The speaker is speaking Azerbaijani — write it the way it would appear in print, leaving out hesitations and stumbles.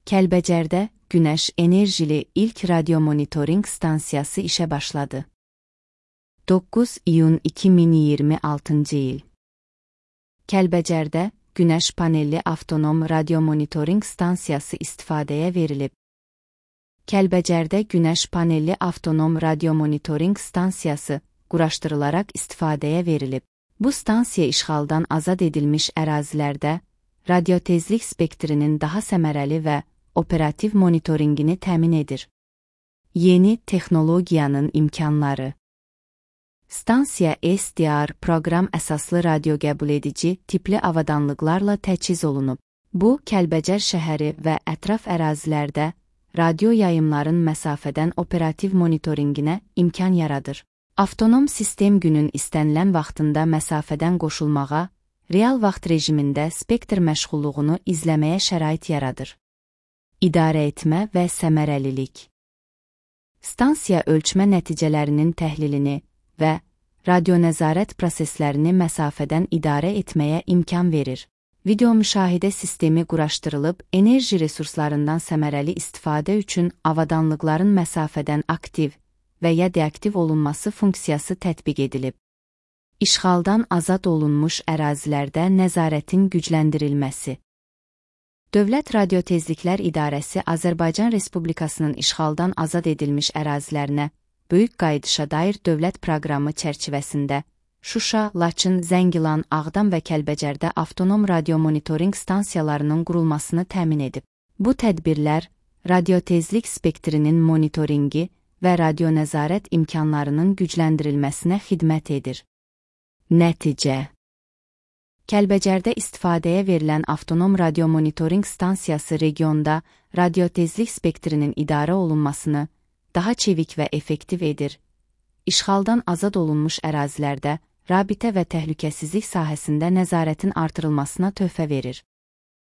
Kəlbəcərdə Günəş enerjili ilk radio monitoring stansiyası işə başladı. 9 iyun 2026 il. Kəlbəcərdə Günəş panelli avtonom radio monitoring stansiyası istifadəyə verilib. Kəlbəcərdə Günəş panelli avtonom radio monitoring stansiyası quraşdırılaraq istifadəyə verilib. Bu stansiya işğaldan azad edilmiş ərazilərdə radiotezlik spektrinin daha səmərəli və operativ monitorinqini təmin edir. Yeni texnologiyanın imkanları. Stansiya SDR proqram əsaslı radio qəbul edici tipli avadanlıqlarla təchiz olunub. Bu, Kəlbəcər şəhəri və ətraf ərazilərdə radio yayımların məsafədən operativ monitorinqinə imkan yaradır. Avtonom sistem günün istənilən vaxtında məsafədən qoşulmağa, real vaxt rejimində spektr məşğulluğunu izləməyə şərait yaradır. İdarə etmə və səmərəlilik. Stansiya ölçmə nəticələrinin təhlilini və radionəzarət proseslərini məsafədən idarə etməyə imkan verir. Video müşahidə sistemi quraşdırılıb, enerji resurslarından səmərəli istifadə üçün avadanlıqların məsafədən aktiv və ya deaktiv olunması funksiyası tətbiq edilib. İşğaldan azad olunmuş ərazilərdə nəzarətin gücləndirilməsi. Dövlət Radiotezliklər İdarəsi Azərbaycan Respublikasının işğaldan azad edilmiş ərazilərinə böyük qayıdışa dair dövlət proqramı çərçivəsində Şuşa, Laçın, Zəngilan, Ağdam və Kəlbəcərdə avtonom radio monitoring stansiyalarının qurulmasını təmin edib. Bu tədbirlər radiotezlik spektrinin monitorinqi və radionəzarət imkanlarının gücləndirilməsinə xidmət edir. Nəticə. Kəlbəcərdə istifadəyə verilən avtonom radio monitoring stansiyası regionda radiotezlik spektrinin idarə olunmasını daha çevik və effektiv edir. İşğaldan azad olunmuş ərazilərdə rabitə və təhlükəsizlik sahəsində nəzarətin artırılmasına töhfə verir.